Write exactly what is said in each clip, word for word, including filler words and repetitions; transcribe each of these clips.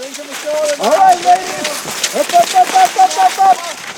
All right, ladies. Up, up, up, up, up, up, up.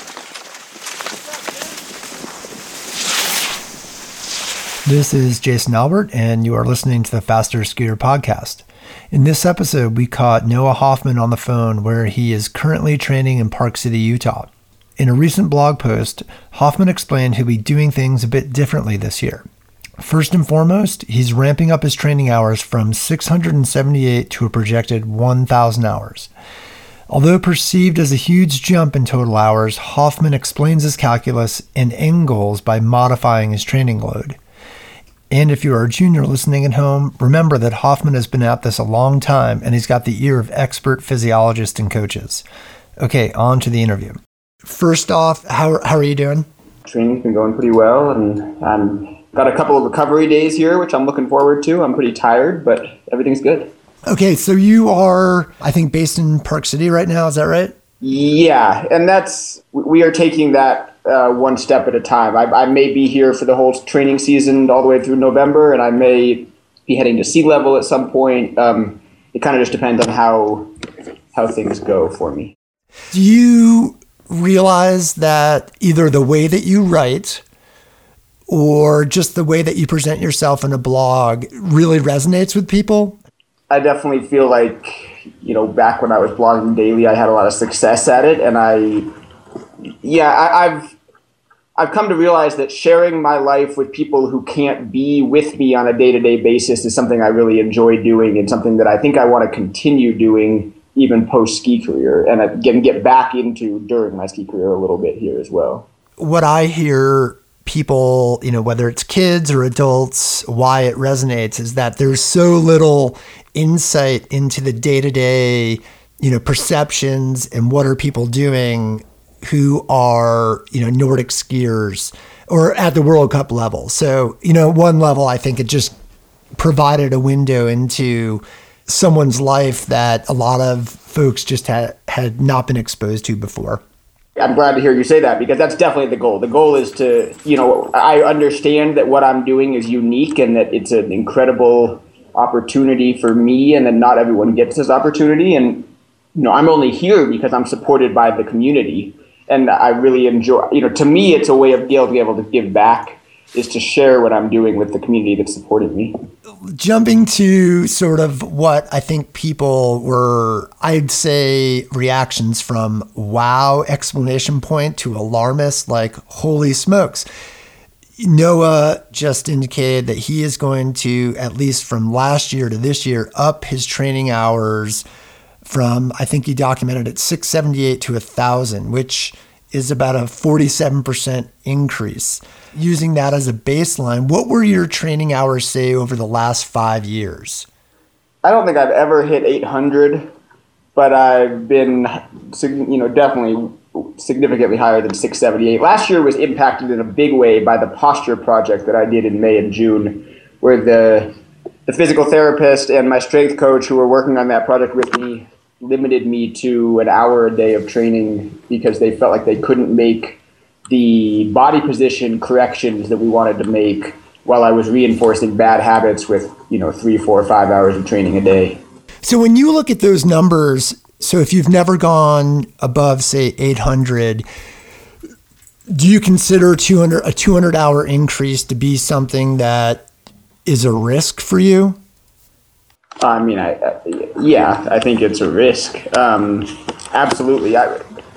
This is Jason Albert, and you are listening to the Faster Scooter Podcast. In this episode, we caught Noah Hoffman on the phone, where he is currently training in Park City, Utah. In a recent blog post, Hoffman explained he'll be doing things a bit differently this year. First and foremost, he's ramping up his training hours from six hundred seventy-eight to a projected one thousand hours. Although perceived as a huge jump in total hours, Hoffman explains his calculus and end goals by modifying his training load. And if you are a junior listening at home, remember that Hoffman has been at this a long time and he's got the ear of expert physiologists and coaches. Okay, on to the interview. First off, how, how are you doing? Training's been going pretty well, and I'm got a couple of recovery days here, which I'm looking forward to. I'm pretty tired, but everything's good. Okay, so you are, I think, based in Park City right now. Is that right? Yeah, and that's, we are taking that uh, one step at a time. I, I may be here for the whole training season all the way through November, and I may be heading to sea level at some point. Um, it kind of just depends on how how things go for me. Do you realize that either the way that you write or just the way that you present yourself in a blog really resonates with people? I definitely feel like, you know, back when I was blogging daily, I had a lot of success at it. And I, yeah, I, I've, I've come to realize that sharing my life with people who can't be with me on a day-to-day basis is something I really enjoy doing, and something that I think I want to continue doing even post-ski career, and again, get back into during my ski career a little bit here as well. What I hear people, you know, whether it's kids or adults, why it resonates is that there's so little insight into the day-to-day, you know, perceptions and what are people doing who are, you know, Nordic skiers or at the World Cup level. So, you know, one level, I think it just provided a window into someone's life that a lot of folks just had, had not been exposed to before. I'm glad to hear you say that, because that's definitely the goal. The goal is to, you know, I understand that what I'm doing is unique and that it's an incredible opportunity for me, and that not everyone gets this opportunity. And, you know, I'm only here because I'm supported by the community. And I really enjoy, you know, to me, it's a way of being able to give back, is to share what I'm doing with the community that's supporting me. Jumping to sort of what I think people were, I'd say, reactions from wow, exclamation point, to alarmist, like, holy smokes. Noah just indicated that he is going to, at least from last year to this year, up his training hours from, I think he documented it, six seventy-eight to one thousand, which is about a forty-seven percent increase. Using that as a baseline, what were your training hours, say, over the last five years? I don't think I've ever hit eight hundred, but I've been, you know, definitely significantly higher than six seventy-eight. Last year was impacted in a big way by the posture project that I did in May and June, where the the physical therapist and my strength coach who were working on that project with me limited me to an hour a day of training because they felt like they couldn't make the body position corrections that we wanted to make while I was reinforcing bad habits with, you know, three, four, five hours of training a day. So when you look at those numbers, so if you've never gone above, say, eight hundred, do you consider two hundred a two hundred hour increase to be something that is a risk for you? I mean, I, I yeah, I think it's a risk. Um, absolutely. I,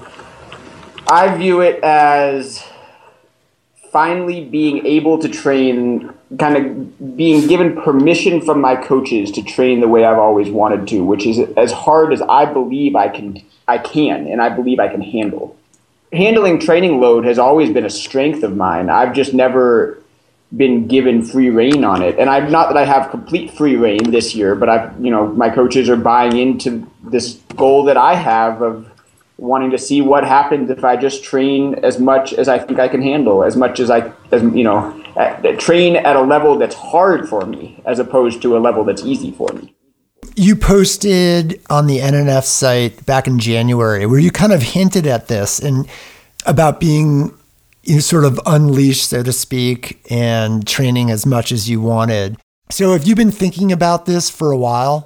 I view it as finally being able to train, kind of being given permission from my coaches to train the way I've always wanted to, which is as hard as I believe I can, I can, and I believe I can handle. Handling training load has always been a strength of mine. I've just never been given free rein on it. And I'm not that I have complete free rein this year, but I've, you know, my coaches are buying into this goal that I have of wanting to see what happens if I just train as much as I think I can handle, as much as I, as you know, at, train at a level that's hard for me as opposed to a level that's easy for me. You posted on the N N F site back in January where you kind of hinted at this and about being, you know, sort of unleashed, so to speak, and training as much as you wanted. So have you been thinking about this for a while?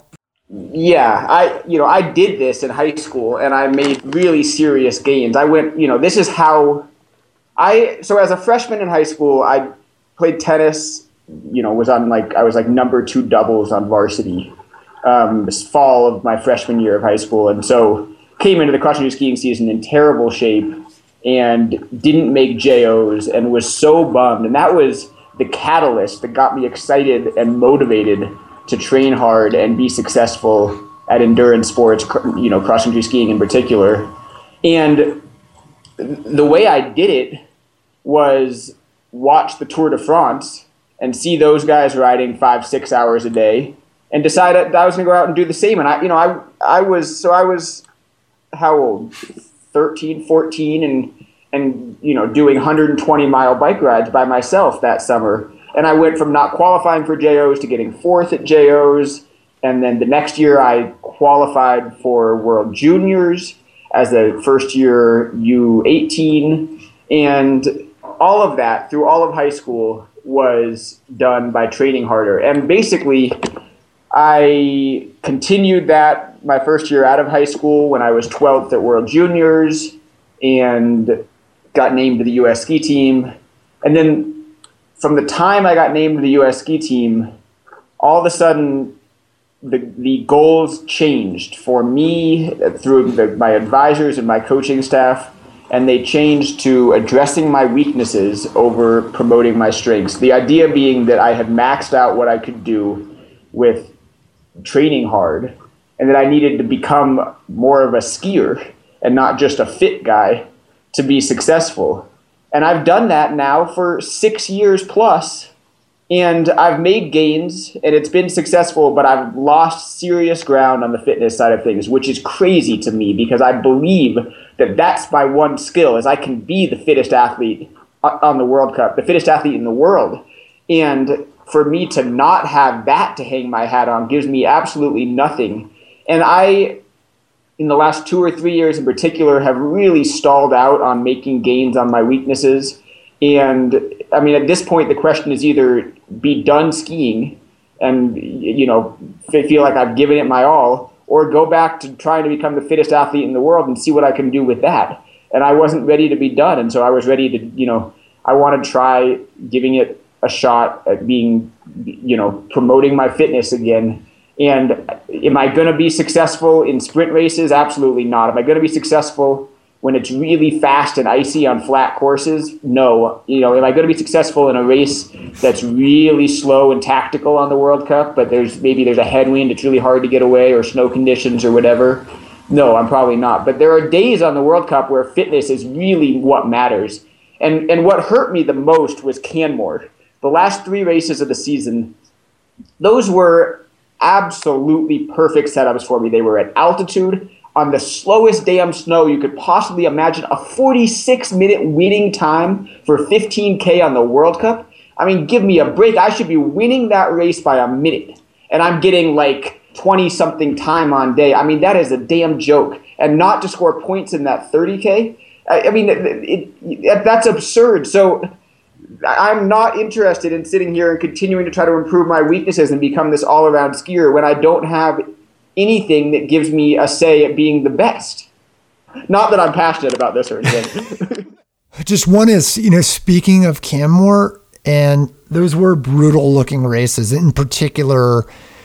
Yeah, I, you know, I did this in high school and I made really serious gains. I went, you know, this is how I, so as a freshman in high school, I played tennis, you know, was on like, I was like number two doubles on varsity, um, this fall of my freshman year of high school. And so came into the cross country skiing season in terrible shape and didn't make J Os and was so bummed. And that was the catalyst that got me excited and motivated to train hard and be successful at endurance sports, you know, cross country skiing in particular. And the way I did it was watch the Tour de France and see those guys riding five, six hours a day and decide that I was going to go out and do the same. And I, you know, I, I was, so I was how old? thirteen, fourteen and, and, you know, doing one hundred twenty mile bike rides by myself that summer. And I went from not qualifying for J Os to getting fourth at J Os. And then the next year I qualified for World Juniors as a first year U eighteen. And all of that through all of high school was done by training harder. And basically I continued that my first year out of high school when I was twelfth at World Juniors and got named to the U S ski team. And then from the time I got named to the U S ski team, all of a sudden the the goals changed for me through the, my advisors and my coaching staff, and they changed to addressing my weaknesses over promoting my strengths. The idea being that I had maxed out what I could do with training hard, and that I needed to become more of a skier and not just a fit guy to be successful. And I've done that now for six years plus, and I've made gains, and it's been successful, but I've lost serious ground on the fitness side of things, which is crazy to me because I believe that that's my one skill, is I can be the fittest athlete on the World Cup, the fittest athlete in the world. And for me to not have that to hang my hat on gives me absolutely nothing. And I, in the last two or three years in particular, have really stalled out on making gains on my weaknesses. And I mean, at this point, the question is either be done skiing and, you know, feel like I've given it my all, or go back to trying to become the fittest athlete in the world and see what I can do with that. And I wasn't ready to be done. And so I was ready to, you know, I want to try giving it a shot at being, you know, promoting my fitness again. And am I going to be successful in sprint races? Absolutely not. Am I going to be successful when it's really fast and icy on flat courses? No. You know, am I going to be successful in a race that's really slow and tactical on the World Cup, but there's maybe there's a headwind, it's really hard to get away, or snow conditions or whatever? No, I'm probably not. But there are days on the World Cup where fitness is really what matters. And and what hurt me the most was Canmore. The last three races of the season, those were absolutely perfect setups for me. They were at altitude, on the slowest damn snow you could possibly imagine, a forty-six minute winning time for fifteen K on the World Cup. I mean, give me a break. I should be winning that race by a minute, and I'm getting like twenty something time on day. I mean, that is a damn joke. And not to score points in that thirty K, I, I mean, it, it, it, that's absurd. So I'm not interested in sitting here and continuing to try to improve my weaknesses and become this all-around skier when I don't have anything that gives me a say at being the best. Not that I'm passionate about this or anything. Just one is, you know, speaking of Canmore, and those were brutal looking races, in particular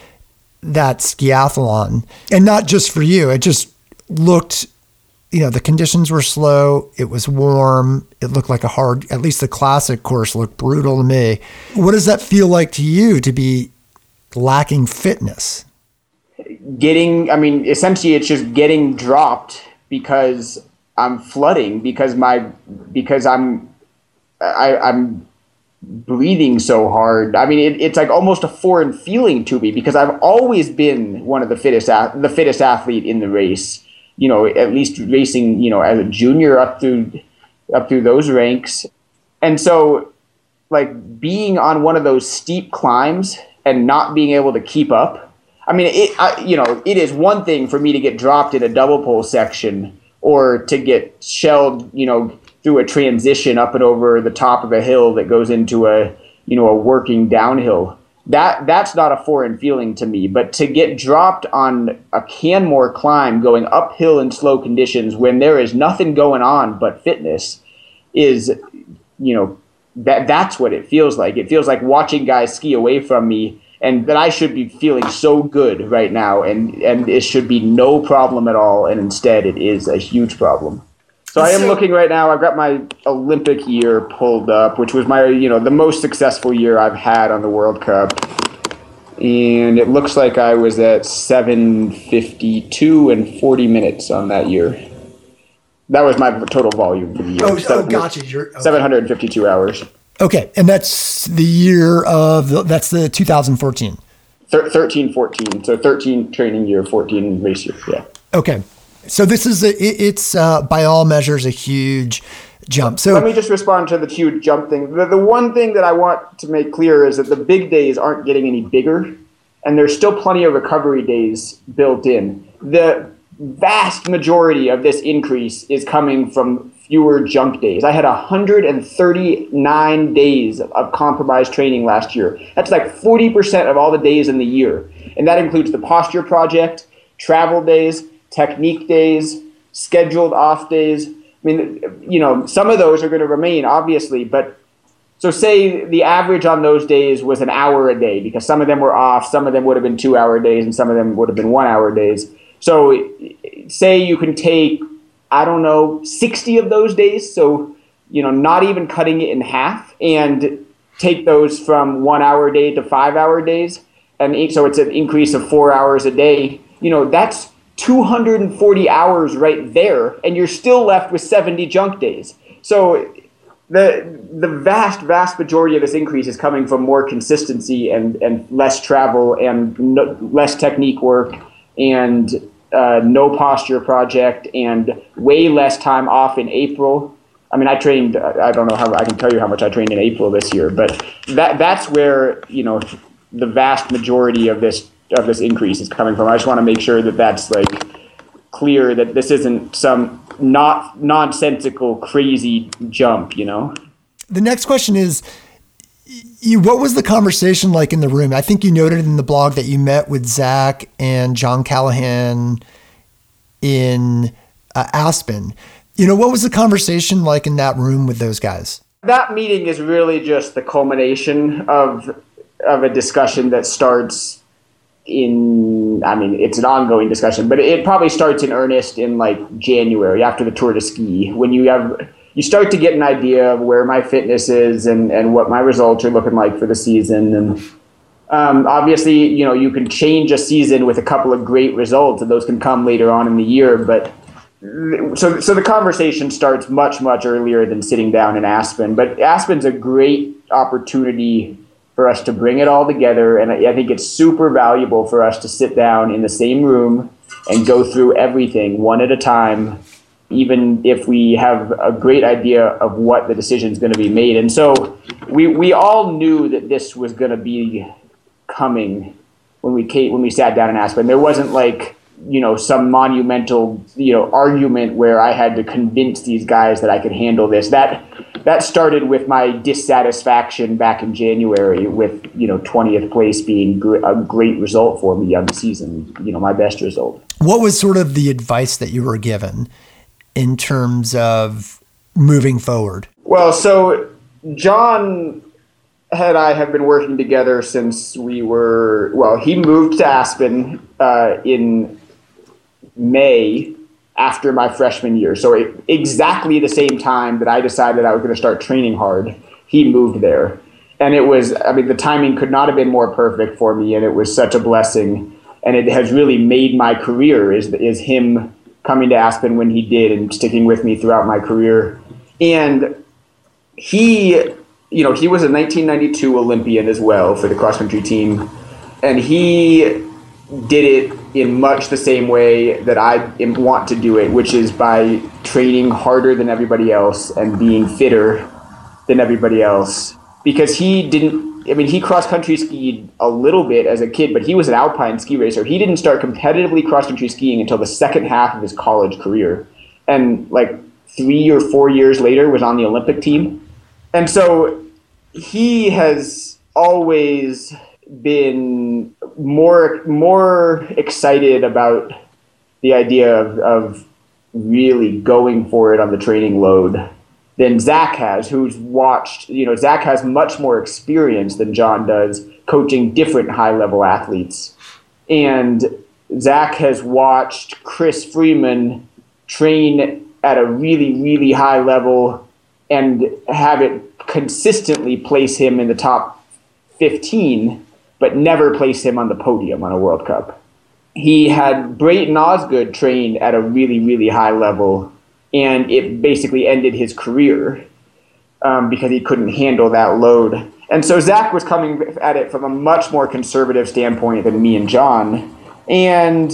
that skiathlon. And not just for you, it just looked, you know, the conditions were slow, it was warm, it looked like a hard, at least the classic course looked brutal to me. What does that feel like to you, to be lacking fitness? Getting, I mean, essentially it's just getting dropped because I'm flooding, because my, because I'm, I, I'm breathing so hard. I mean, it, it's like almost a foreign feeling to me because I've always been one of the fittest, the fittest athlete in the race. You know, at least racing, you know, as a junior up through, up through those ranks. And so like being on one of those steep climbs and not being able to keep up. I mean, it, I, you know, it is one thing for me to get dropped in a double pole section or to get shelled, you know, through a transition up and over the top of a hill that goes into a, you know, a working downhill. that that's not a foreign feeling to me. But to get dropped on a Canmore climb going uphill in slow conditions when there is nothing going on but fitness is, you know, that that's what it feels like. It feels like watching guys ski away from me, and that I should be feeling so good right now, and, and it should be no problem at all, and instead it is a huge problem. So I am looking right now. I've got my Olympic year pulled up, which was my, you know, the most successful year I've had on the World Cup. And it looks like I was at seven fifty-two and forty minutes on that year. That was my total volume for the year. Oh, oh gotcha. You're, okay. seven hundred fifty-two hours. Okay. And that's the year of, the, that's the two thousand fourteen. Thir- thirteen, fourteen. So thirteen training year, fourteen race year. Yeah. Okay. So this is, a, it, it's uh, by all measures, a huge jump. So let me just respond to the huge jump thing. The, the one thing that I want to make clear is that the big days aren't getting any bigger, and there's still plenty of recovery days built in. The vast majority of this increase is coming from fewer junk days. I had one hundred thirty-nine days of compromised training last year. That's like forty percent of all the days in the year. And that includes the posture project, travel days, technique days, scheduled off days. I mean, you know, some of those are going to remain, obviously, but so say the average on those days was an hour a day, because some of them were off, some of them would have been two hour days, and some of them would have been one hour days. So say you can take, I don't know, sixty of those days, so, you know, not even cutting it in half, and take those from one hour day to five hour days, and so it's an increase of four hours a day. You know, that's two hundred forty hours right there, and you're still left with seventy junk days. So the the vast, vast majority of this increase is coming from more consistency and, and less travel and no, less technique work and uh, no posture project and way less time off in April. I mean, I trained, I don't know how, I can tell you how much I trained in April this year, but that that's where, you know, the vast majority of this of this increase is coming from. I just want to make sure that that's like clear, that this isn't some not nonsensical, crazy jump, you know? The next question is, you, what was the conversation like in the room? I think you noted in the blog that you met with Zach and John Callahan in uh, Aspen. You know, what was the conversation like in that room with those guys? That meeting is really just the culmination of of a discussion that starts in, I mean, it's an ongoing discussion, but it probably starts in earnest in like January after the Tour de Ski, when you have, you start to get an idea of where my fitness is and, and what my results are looking like for the season. And um, obviously, you know, you can change a season with a couple of great results, and those can come later on in the year. But so, so the conversation starts much, much earlier than sitting down in Aspen. But Aspen's a great opportunity for us to bring it all together. And I think it's super valuable for us to sit down in the same room and go through everything one at a time, even if we have a great idea of what the decision is going to be made. And so we we all knew that this was going to be coming when we came, when we sat down in Aspen. There wasn't like, you know, some monumental, you know, argument where I had to convince these guys that I could handle this. That that started with my dissatisfaction back in January with, you know, twentieth place being gr- a great result for me on the season, you know, my best result. What was sort of the advice that you were given in terms of moving forward? Well, so John and I have been working together since we were, well, he moved to Aspen uh, in May after my freshman year. So it, exactly the same time that I decided I was going to start training hard, he moved there. And it was, I mean, the timing could not have been more perfect for me, and it was such a blessing. And it has really made my career, is is him coming to Aspen when he did and sticking with me throughout my career. And he, you know, he was a nineteen ninety-two Olympian as well for the cross-country team. And he did it in much the same way that I want to do it, which is by training harder than everybody else and being fitter than everybody else. Because he didn't, I mean, he cross-country skied a little bit as a kid, but he was an alpine ski racer. He didn't start competitively cross-country skiing until the second half of his college career. And like three or four years later was on the Olympic team. And so he has always been more more excited about the idea of, of really going for it on the training load than Zach has, who's watched, you know, Zach has much more experience than John does coaching different high-level athletes. And Zach has watched Chris Freeman train at a really, really high level and have it consistently place him in the top fifteen, but never place him on the podium on a World Cup. He had Brayton Osgood train at a really, really high level, and it basically ended his career um, because he couldn't handle that load. And so Zach was coming at it from a much more conservative standpoint than me and John. And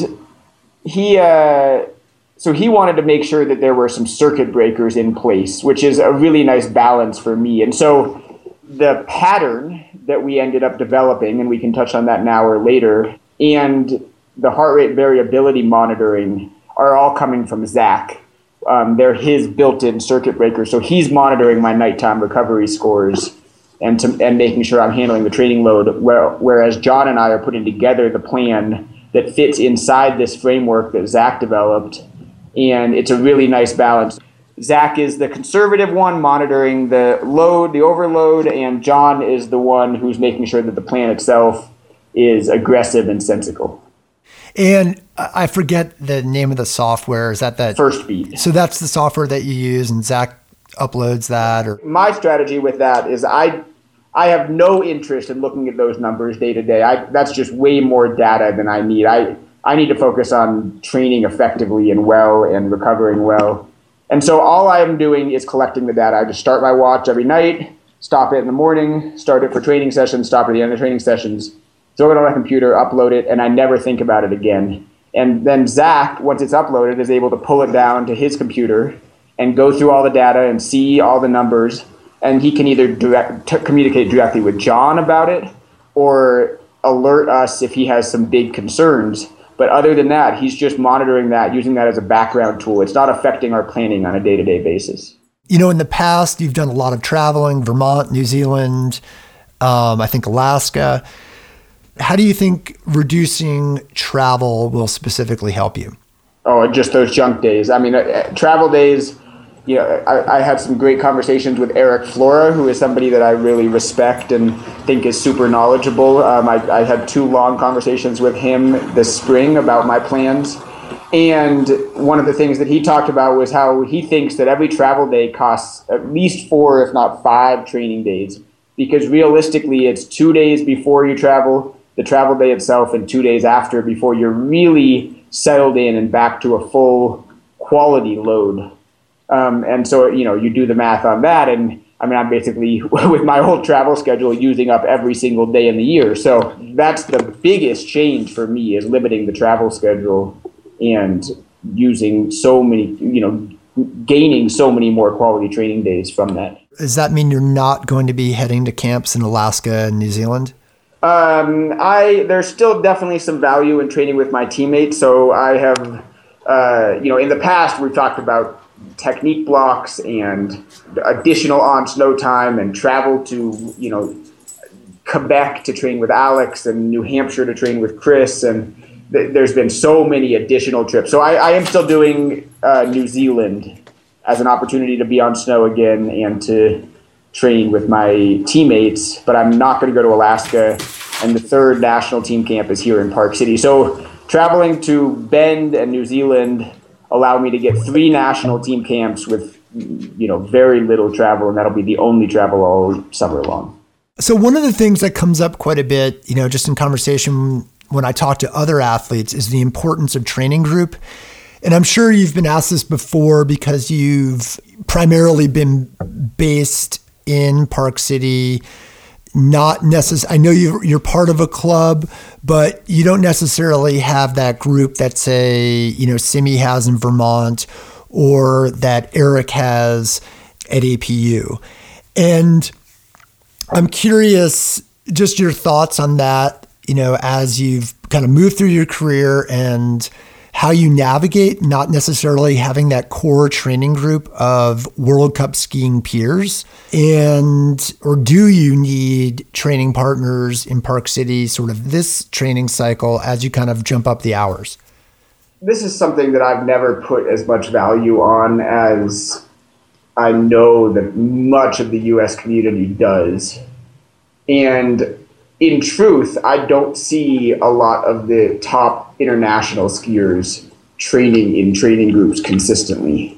he, uh, so he wanted to make sure that there were some circuit breakers in place, which is a really nice balance for me. And so the pattern that we ended up developing, and we can touch on that now or later, and the heart rate variability monitoring are all coming from Zach. Um, they're his built-in circuit breakers. So he's monitoring my nighttime recovery scores and to, and making sure I'm handling the training load, where, whereas John and I are putting together the plan that fits inside this framework that Zach developed. And it's a really nice balance. Zach is the conservative one monitoring the load, the overload, and John is the one who's making sure that the plan itself is aggressive and sensical. And I forget the name of the software. Is that that? First Beat. So that's the software that you use, and Zach uploads that? Or my strategy with that is I I have no interest in looking at those numbers day to day. I that's just way more data than I need. I, I need to focus on training effectively and well and recovering well. And so all I'm doing is collecting the data. I just start my watch every night, stop it in the morning, start it for training sessions, stop at the end of training sessions, throw it on my computer, upload it, and I never think about it again. And then Zach, once it's uploaded, is able to pull it down to his computer and go through all the data and see all the numbers. And he can either direct, t- communicate directly with John about it or alert us if he has some big concerns. But other than that, he's just monitoring that, using that as a background tool. It's not affecting our planning on a day-to-day basis. You know, in the past, you've done a lot of traveling, Vermont, New Zealand, um, I think Alaska. How do you think reducing travel will specifically help you? Oh, just those junk days. I mean, uh, travel days, you know, I, I had some great conversations with Eric Flora, who is somebody that I really respect and think is super knowledgeable. Um, I, I had two long conversations with him this spring about my plans. And one of the things that he talked about was how he thinks that every travel day costs at least four, if not five training days. Because realistically, it's two days before you travel, the travel day itself, and two days after before you're really settled in and back to a full quality load. Um, and so, you know, you do the math on that. And I mean, I'm basically, with my whole travel schedule, using up every single day in the year. So that's the biggest change for me, is limiting the travel schedule and using so many, you know, gaining so many more quality training days from that. Does that mean you're not going to be heading to camps in Alaska and New Zealand? Um, I there's still definitely some value in training with my teammates. So I have, uh, you know, in the past we've talked about technique blocks and additional on snow time and travel to, you know, Quebec to train with Alex and New Hampshire to train with Chris. And th- there's been so many additional trips. So I, I am still doing uh, New Zealand as an opportunity to be on snow again and to train with my teammates, but I'm not going to go to Alaska. And the third national team camp is here in Park City. So traveling to Bend and New Zealand allow me to get three national team camps with, you know, very little travel, and that'll be the only travel all summer long. So one of the things that comes up quite a bit, you know, just in conversation when I talk to other athletes, is the importance of training group. And I'm sure you've been asked this before because you've primarily been based in Park City. Not necessarily, I know you're, you're part of a club, but you don't necessarily have that group that, say, you know, Simi has in Vermont or that Eric has at A P U. And I'm curious, just your thoughts on that, you know, as you've kind of moved through your career and how you navigate not necessarily having that core training group of World Cup skiing peers, and or do you need training partners in Park City sort of this training cycle as you kind of jump up the hours? This is something that I've never put as much value on as I know that much of the U S community does. And in truth, I don't see a lot of the top international skiers training in training groups consistently.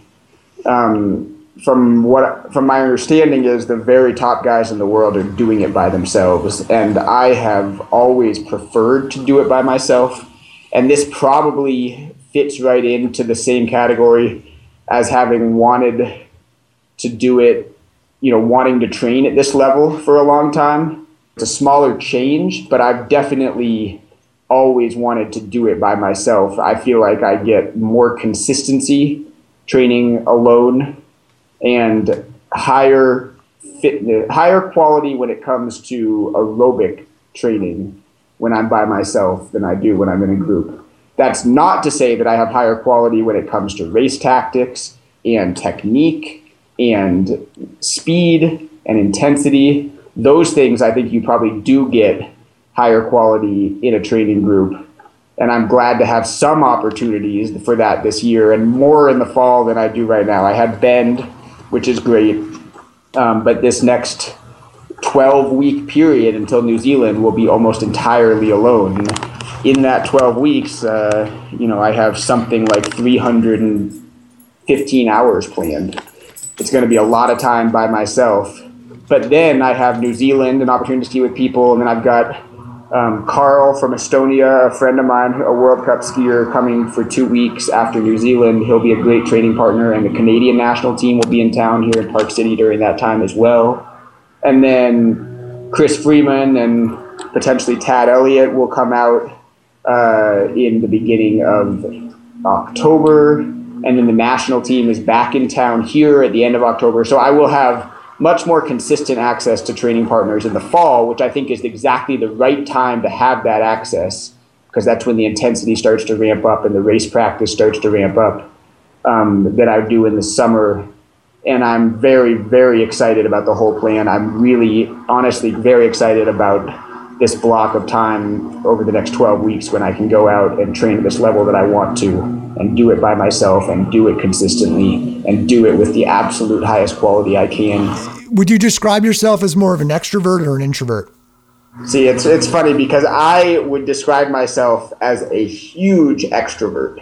Um, from what, from my understanding is the very top guys in the world are doing it by themselves, and I have always preferred to do it by myself. And this probably fits right into the same category as having wanted to do it, you know, wanting to train at this level for a long time. It's a smaller change, but I've definitely always wanted to do it by myself. I feel like I get more consistency training alone and higher fitness, higher quality when it comes to aerobic training when I'm by myself than I do when I'm in a group. That's not to say that I have higher quality when it comes to race tactics and technique and speed and intensity. Those things I think you probably do get higher quality in a training group. And I'm glad to have some opportunities for that this year and more in the fall than I do right now. I had Bend, which is great. Um, but this next twelve week period until New Zealand will be almost entirely alone. In that twelve weeks, uh, you know, I have something like three hundred fifteen hours planned. It's going to be a lot of time by myself. But then I have New Zealand, an opportunity to ski with people, and then I've got um, Carl from Estonia, a friend of mine, a World Cup skier, coming for two weeks after New Zealand. He'll be a great training partner, and the Canadian national team will be in town here in Park City during that time as well. And then Chris Freeman and potentially Tad Elliott will come out uh, in the beginning of October, and then the national team is back in town here at the end of October. So I will have much more consistent access to training partners in the fall, which I think is exactly the right time to have that access, because that's when the intensity starts to ramp up and the race practice starts to ramp up, um, that I do in the summer. And I'm very, very excited about the whole plan. I'm really, honestly, very excited about this block of time over the next twelve weeks when I can go out and train at this level that I want to, and do it by myself and do it consistently and do it with the absolute highest quality I can. Would you describe yourself as more of an extrovert or an introvert? See, it's it's funny because I would describe myself as a huge extrovert.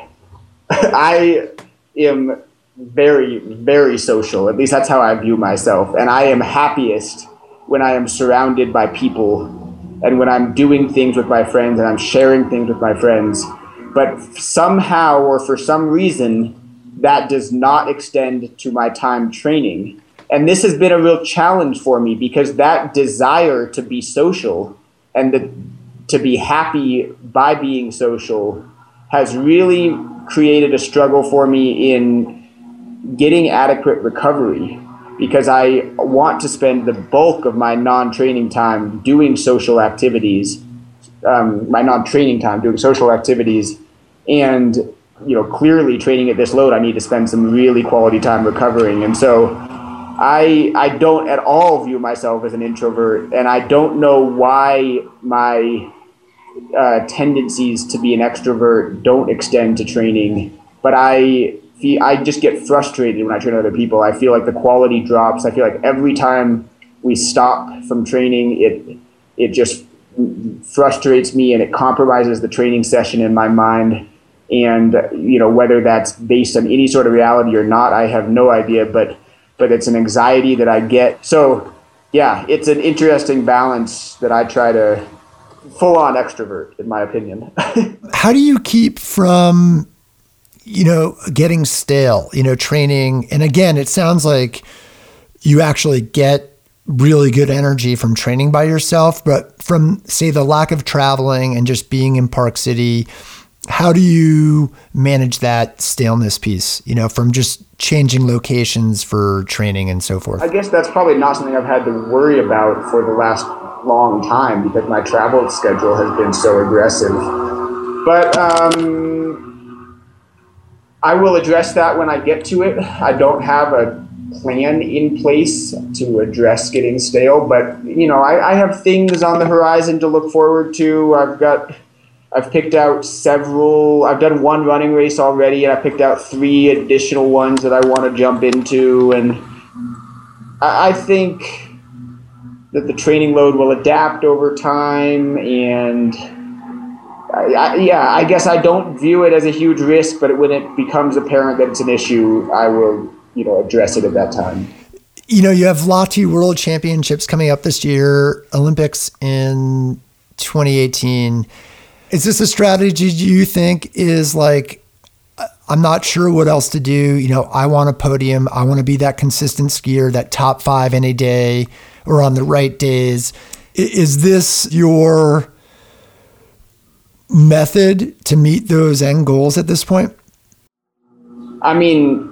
I am very, very social. At least that's how I view myself. And I am happiest when I am surrounded by people and when I'm doing things with my friends and I'm sharing things with my friends. But somehow or for some reason, that does not extend to my time training. And this has been a real challenge for me because that desire to be social and the, to be happy by being social has really created a struggle for me in getting adequate recovery, because I want to spend the bulk of my non-training time doing social activities, um, my non-training time doing social activities. And, you know, clearly training at this load, I need to spend some really quality time recovering. And so I I don't at all view myself as an introvert, and I don't know why my uh, tendencies to be an extrovert don't extend to training, but I feel, I just get frustrated when I train other people. I feel like the quality drops. I feel like every time we stop from training, it it just frustrates me and it compromises the training session in my mind. And, you know, whether that's based on any sort of reality or not, I have no idea, but but it's an anxiety that I get. So, yeah, it's an interesting balance that I try to full-on extrovert, in my opinion. How do you keep from, you know, getting stale, you know, training? And again, it sounds like you actually get really good energy from training by yourself, but from, say, the lack of traveling and just being in Park City, how do you manage that staleness piece, you know, from just changing locations for training and so forth? I guess that's probably not something I've had to worry about for the last long time because my travel schedule has been so aggressive. But um, I will address that when I get to it. I don't have a plan in place to address getting stale, but you know, I, I have things on the horizon to look forward to. I've got, I've picked out several, I've done one running race already, and I picked out three additional ones that I want to jump into, and I, I think that the training load will adapt over time, and I, I, yeah, I guess I don't view it as a huge risk, but when it becomes apparent that it's an issue, I will, you know, address it at that time. You know, you have Lahti World Championships coming up this year, Olympics in twenty eighteen. Is this a strategy you think is like, I'm not sure what else to do. You know, I want a podium. I want to be that consistent skier, that top five any day or on the right days. Is this your method to meet those end goals at this point? I mean,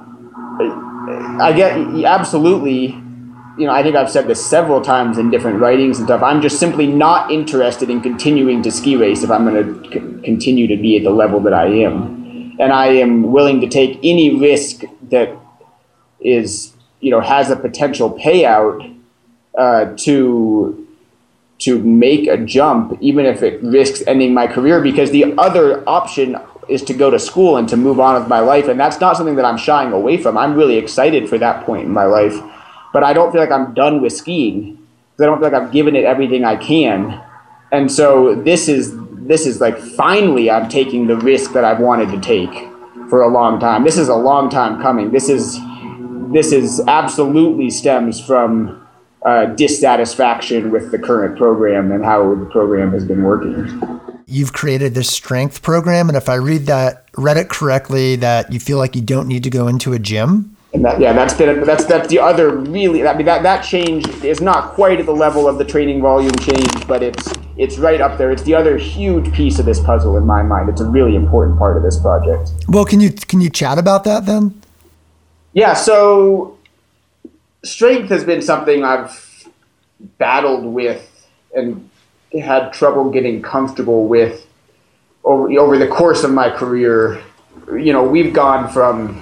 I get absolutely, you know, I think I've said this several times in different writings and stuff. I'm just simply not interested in continuing to ski race if I'm going to c- continue to be at the level that I am. And I am willing to take any risk that is, you know, has a potential payout uh, to to make a jump, even if it risks ending my career, because the other option is to go to school and to move on with my life. And that's not something that I'm shying away from. I'm really excited for that point in my life, but I don't feel like I'm done with skiing because I don't feel like I've given it everything I can. And so this is, this is like, finally, I'm taking the risk that I've wanted to take for a long time. This is a long time coming. This is, this is absolutely stems from uh, dissatisfaction with the current program and how the program has been working. You've created this strength program, and if I read that, read it correctly, that you feel like you don't need to go into a gym. And that, yeah, that's been that's that's the other really. I mean, that that change is not quite at the level of the training volume change, but it's it's right up there. It's the other huge piece of this puzzle in my mind. It's a really important part of this project. Well, can you can you chat about that then? Yeah. So strength has been something I've battled with and had trouble getting comfortable with over, over the course of my career. You know, we've gone from,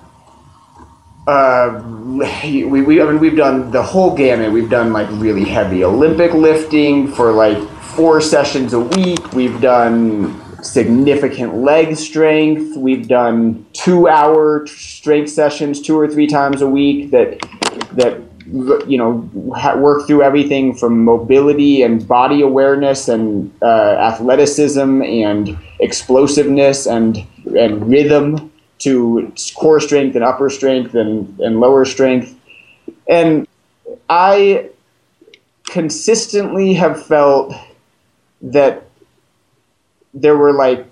uh, we, we, I mean, we've done the whole gamut. We've done like really heavy Olympic lifting for like four sessions a week. We've done significant leg strength. We've done two hour strength sessions two or three times a week that, that, you know, work through everything from mobility and body awareness and uh, athleticism and explosiveness and and rhythm to core strength and upper strength and, and lower strength. And I consistently have felt that there were like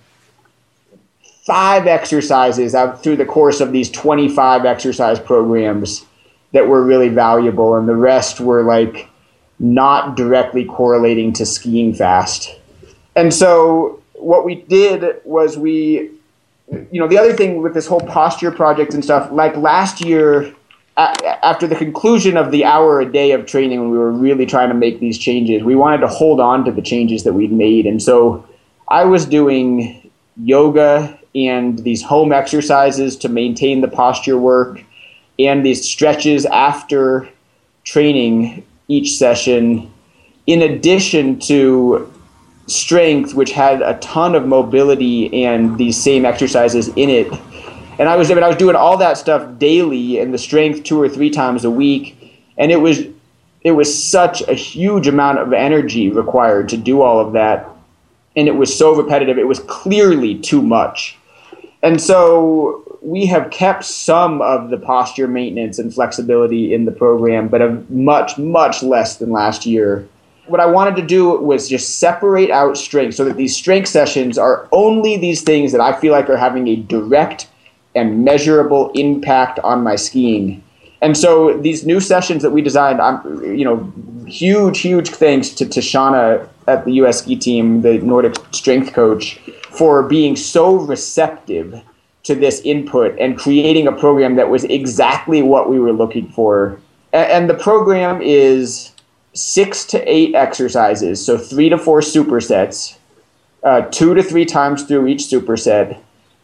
five exercises out through the course of these twenty-five exercise programs that were really valuable, and the rest were like not directly correlating to skiing fast. And so what we did was we, you know, the other thing with this whole posture project and stuff, like last year, a- after the conclusion of the hour a day of training, when we were really trying to make these changes, we wanted to hold on to the changes that we'd made. And so I was doing yoga and these home exercises to maintain the posture work, and these stretches after training each session, in addition to strength, which had a ton of mobility and these same exercises in it. And I was, I mean, I was doing all that stuff daily, and the strength two or three times a week. And it was, it was such a huge amount of energy required to do all of that. And it was so repetitive. It was clearly too much. And so we have kept some of the posture maintenance and flexibility in the program, but a much, much less than last year. What I wanted to do was just separate out strength so that these strength sessions are only these things that I feel like are having a direct and measurable impact on my skiing. And so these new sessions that we designed, I'm, you know, huge, huge thanks to Tashana at the U S Ski Team, the Nordic strength coach, for being so receptive to this input and creating a program that was exactly what we were looking for. And the program is six to eight exercises, so three to four supersets, uh, two to three times through each superset,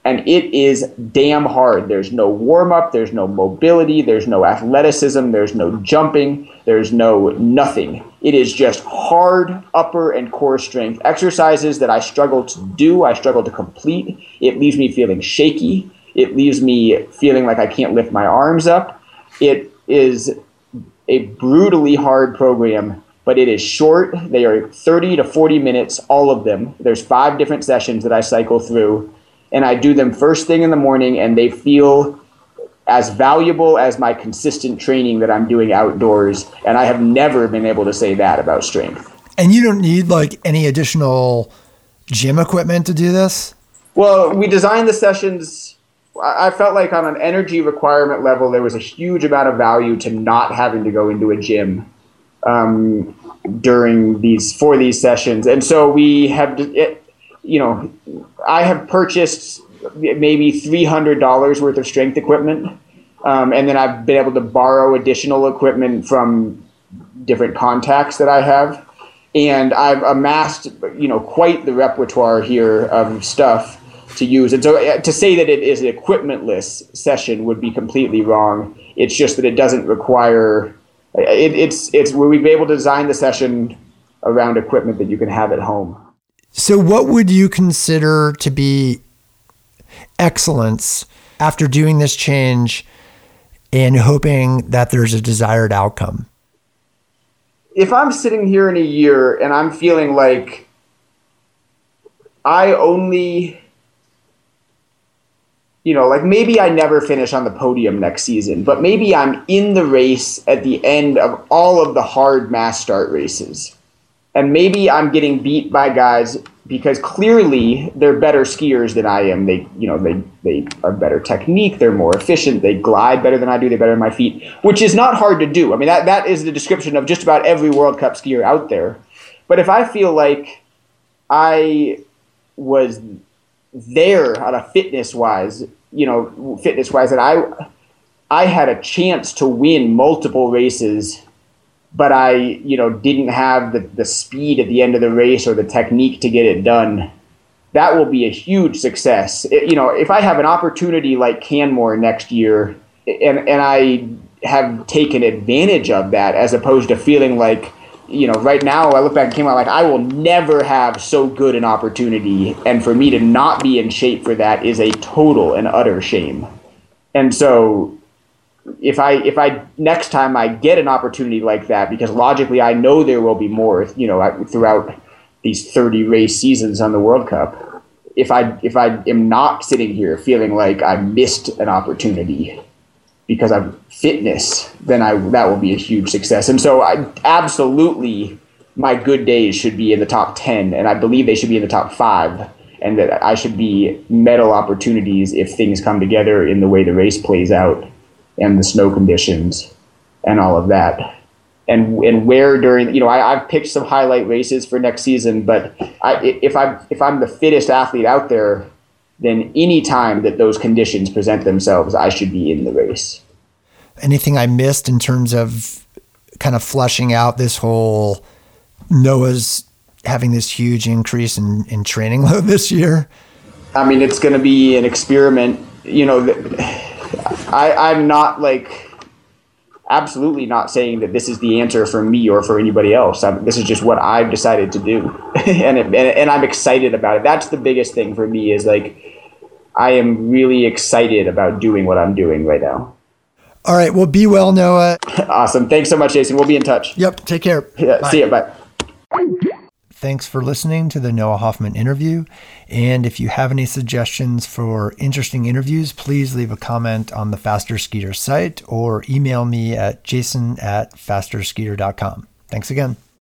And it is damn hard. There's no warm-up, there's no mobility, there's no athleticism, there's no jumping, there's no nothing. It is just hard upper and core strength exercises that I struggle to do, I struggle to complete. It leaves me feeling shaky. It leaves me feeling like I can't lift my arms up. It is a brutally hard program, but it is short. They are thirty to forty minutes, all of them. There's five different sessions that I cycle through, and I do them first thing in the morning, and they feel as valuable as my consistent training that I'm doing outdoors, and I have never been able to say that about strength. And you don't need like any additional gym equipment to do this? Well, we designed the sessions. I felt like on an energy requirement level, there was a huge amount of value to not having to go into a gym um, during these, for these sessions. And so we have, it, you know, I have purchased maybe three hundred dollars worth of strength equipment. Um, and then I've been able to borrow additional equipment from different contacts that I have. And I've amassed, you know, quite the repertoire here of stuff to use. And so to say that it is an equipmentless session would be completely wrong. It's just that it doesn't require, it, it's, it's where we've been able to design the session around equipment that you can have at home. So what would you consider to be excellence after doing this change and hoping that there's a desired outcome? If I'm sitting here in a year and I'm feeling like I only, you know, like maybe I never finish on the podium next season, but maybe I'm in the race at the end of all of the hard mass start races. And maybe I'm getting beat by guys because clearly they're better skiers than I am. They, you know, they, they are better technique. They're more efficient. They glide better than I do. They're better on my feet, which is not hard to do. I mean, that, that is the description of just about every World Cup skier out there. But if I feel like I was there on a fitness wise, you know, fitness wise, that I, I had a chance to win multiple races, but I, you know, didn't have the, the speed at the end of the race or the technique to get it done, that will be a huge success. It, you know, if I have an opportunity like Canmore next year and, and I have taken advantage of that as opposed to feeling like, you know, right now I look back and came out like I will never have so good an opportunity, and for me to not be in shape for that is a total and utter shame. And so if I if I next time I get an opportunity like that, because logically I know there will be more, you know, throughout these thirty race seasons on the World Cup, if I if I am not sitting here feeling like I missed an opportunity because of fitness, then I that will be a huge success. And so I absolutely, my good days should be in the top ten, and I believe they should be in the top five, and that I should be medal opportunities if things come together in the way the race plays out and the snow conditions and all of that. And and where during, you know, I, I've picked some highlight races for next season, but I, if I'm if I'm the fittest athlete out there, then any time that those conditions present themselves, I should be in the race. Anything I missed in terms of kind of fleshing out this whole Noah's having this huge increase in, in training load this year? I mean, it's going to be an experiment. You know, I, I'm not like, absolutely not saying that this is the answer for me or for anybody else. I'm, this is just what I've decided to do. and, it, and and I'm excited about it. That's the biggest thing for me, is like, I am really excited about doing what I'm doing right now. All right. Well, be well, Noah. Awesome. Thanks so much, Jason. We'll be in touch. Yep. Take care. Yeah, see you. Bye. Thanks for listening to the Noah Hoffman interview. And if you have any suggestions for interesting interviews, please leave a comment on the Faster Skeeter site or email me at jason at faster skeeter dot com. Thanks again.